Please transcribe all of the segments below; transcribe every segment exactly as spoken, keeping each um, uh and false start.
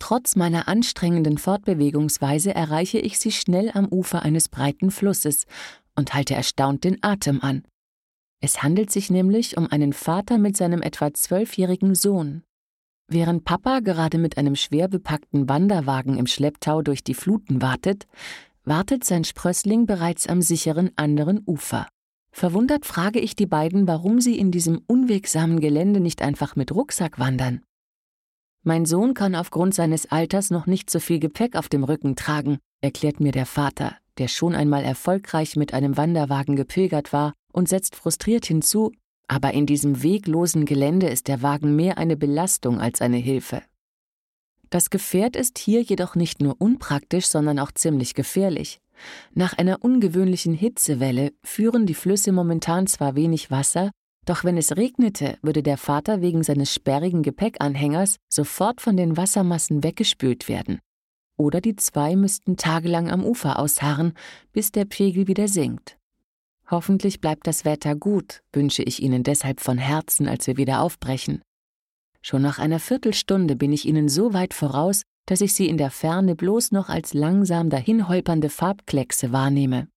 Trotz meiner anstrengenden Fortbewegungsweise erreiche ich sie schnell am Ufer eines breiten Flusses und halte erstaunt den Atem an. Es handelt sich nämlich um einen Vater mit seinem etwa zwölfjährigen Sohn. Während Papa gerade mit einem schwer bepackten Wanderwagen im Schlepptau durch die Fluten wartet, wartet sein Sprössling bereits am sicheren anderen Ufer. Verwundert frage ich die beiden, warum sie in diesem unwegsamen Gelände nicht einfach mit Rucksack wandern. »Mein Sohn kann aufgrund seines Alters noch nicht so viel Gepäck auf dem Rücken tragen«, erklärt mir der Vater, der schon einmal erfolgreich mit einem Wanderwagen gepilgert war, und setzt frustriert hinzu: »Aber in diesem weglosen Gelände ist der Wagen mehr eine Belastung als eine Hilfe.« Das Gefährt ist hier jedoch nicht nur unpraktisch, sondern auch ziemlich gefährlich. Nach einer ungewöhnlichen Hitzewelle führen die Flüsse momentan zwar wenig Wasser, doch wenn es regnete, würde der Vater wegen seines sperrigen Gepäckanhängers sofort von den Wassermassen weggespült werden. Oder die zwei müssten tagelang am Ufer ausharren, bis der Pegel wieder sinkt. Hoffentlich bleibt das Wetter gut, wünsche ich ihnen deshalb von Herzen, als wir wieder aufbrechen. Schon nach einer Viertelstunde bin ich ihnen so weit voraus, dass ich sie in der Ferne bloß noch als langsam dahinholpernde Farbkleckse wahrnehme.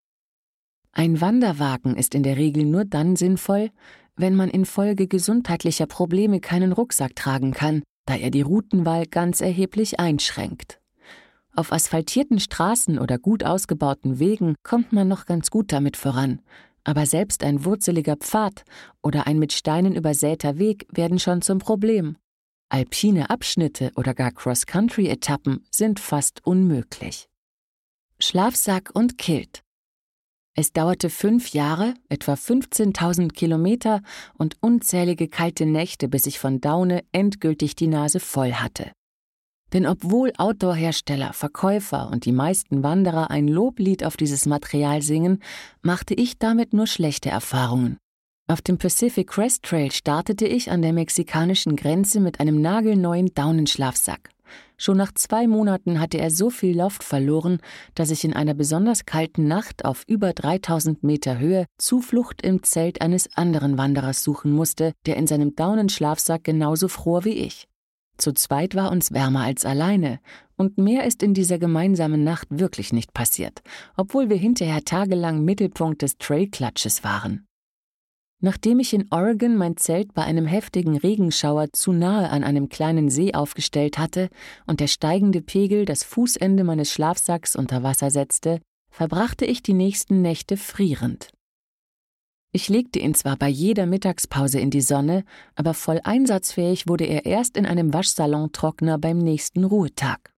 Ein Wanderwagen ist in der Regel nur dann sinnvoll, wenn man infolge gesundheitlicher Probleme keinen Rucksack tragen kann, da er die Routenwahl ganz erheblich einschränkt. Auf asphaltierten Straßen oder gut ausgebauten Wegen kommt man noch ganz gut damit voran, aber selbst ein wurzeliger Pfad oder ein mit Steinen übersäter Weg werden schon zum Problem. Alpine Abschnitte oder gar Cross-Country-Etappen sind fast unmöglich. Schlafsack und Kilt. Es dauerte fünf Jahre, etwa fünfzehntausend Kilometer und unzählige kalte Nächte, bis ich von Daune endgültig die Nase voll hatte. Denn obwohl Outdoor-Hersteller, Verkäufer und die meisten Wanderer ein Loblied auf dieses Material singen, machte ich damit nur schlechte Erfahrungen. Auf dem Pacific Crest Trail startete ich an der mexikanischen Grenze mit einem nagelneuen Daunenschlafsack. Schon nach zwei Monaten hatte er so viel Loft verloren, dass ich in einer besonders kalten Nacht auf über dreitausend Meter Höhe Zuflucht im Zelt eines anderen Wanderers suchen musste, der in seinem Daunenschlafsack genauso fror wie ich. Zu zweit war uns wärmer als alleine, und mehr ist in dieser gemeinsamen Nacht wirklich nicht passiert, obwohl wir hinterher tagelang Mittelpunkt des Trailklatsches waren. Nachdem ich in Oregon mein Zelt bei einem heftigen Regenschauer zu nahe an einem kleinen See aufgestellt hatte und der steigende Pegel das Fußende meines Schlafsacks unter Wasser setzte, verbrachte ich die nächsten Nächte frierend. Ich legte ihn zwar bei jeder Mittagspause in die Sonne, aber voll einsatzfähig wurde er erst in einem Waschsalontrockner beim nächsten Ruhetag.